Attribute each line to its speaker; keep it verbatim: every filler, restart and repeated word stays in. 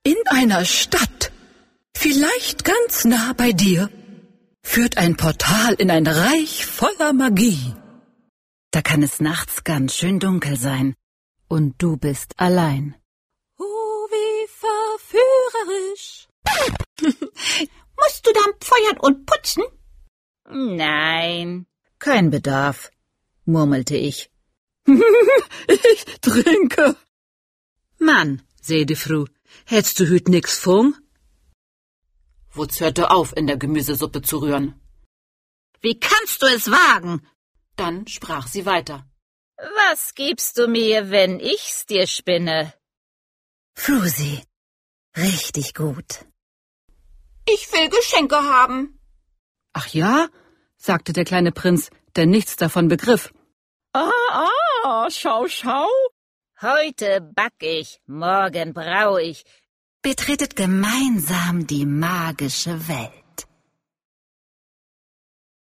Speaker 1: In einer Stadt, vielleicht ganz nah bei dir, führt ein Portal in ein Reich voller Magie.
Speaker 2: Da kann es nachts ganz schön dunkel sein. Und du bist allein.
Speaker 1: Oh, wie verführerisch.
Speaker 3: Musst du dann feuern und putzen?
Speaker 2: Nein, kein Bedarf, murmelte ich.
Speaker 1: Ich trinke.
Speaker 2: Mann, seh die Frau, hättst du hüt nix fung?
Speaker 1: Wutz hörte auf, in der Gemüsesuppe zu rühren.
Speaker 2: Wie kannst du es wagen?
Speaker 1: Dann sprach sie weiter.
Speaker 2: Was gibst du mir, wenn ich's dir spinne? Frusi, richtig gut.
Speaker 3: Ich will Geschenke haben.
Speaker 1: Ach ja, sagte der kleine Prinz, der nichts davon begriff. Ah, ah, schau, schau.
Speaker 2: Heute back ich, morgen brau ich. Betretet gemeinsam die magische Welt.